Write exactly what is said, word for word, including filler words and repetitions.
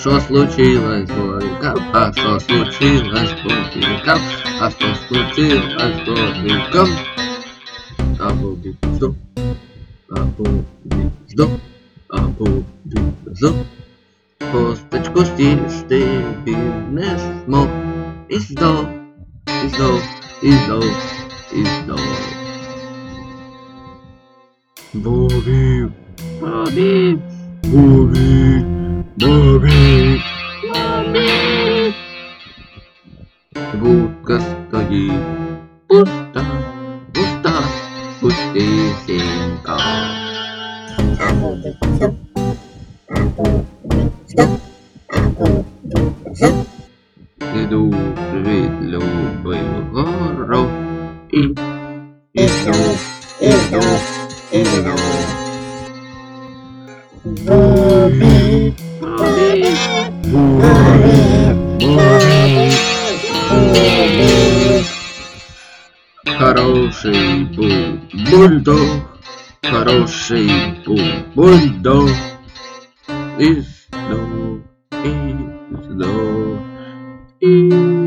что случилось с Бобиком? А что случилось с Бобиком? А что случилось с Бобиком? А Бобик сдох, а Бобик сдох, а Бобик сдох. Косточку съїсти він не змог. І здох, і здох, і здох, і здох. Бобик, Бобик, Бобик, Бобик, Бобик. Будка стоїть пуста, пуста, пустисінька. А Бобик здох, а Бобик здох, а Бобик здох. Іду від любив гору і І здох, і здох, і здох. Бобик, Бобик, Бобик, Бобик. Бобик. Хороший був бульдог, хороший був бульдог. І здох, і здох, і